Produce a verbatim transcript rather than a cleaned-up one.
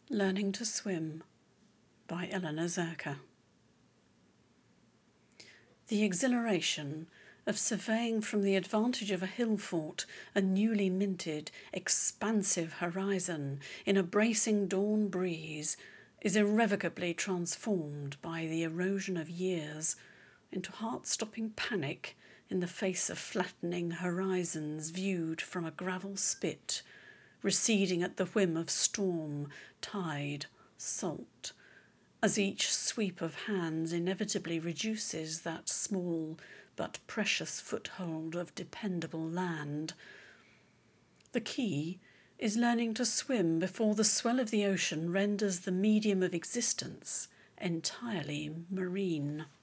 Learning to Swim by Eleanor Zerker. The exhilaration of surveying from the advantage of a hill fort a newly minted, expansive horizon in a bracing dawn breeze is irrevocably transformed by the erosion of years into heart-stopping panic in the face of flattening horizons viewed from a gravel spit, receding at the whim of storm, tide, salt, as each sweep of hands inevitably reduces that small but precious foothold of dependable land. The key is learning to swim before the swell of the ocean renders the medium of existence entirely marine.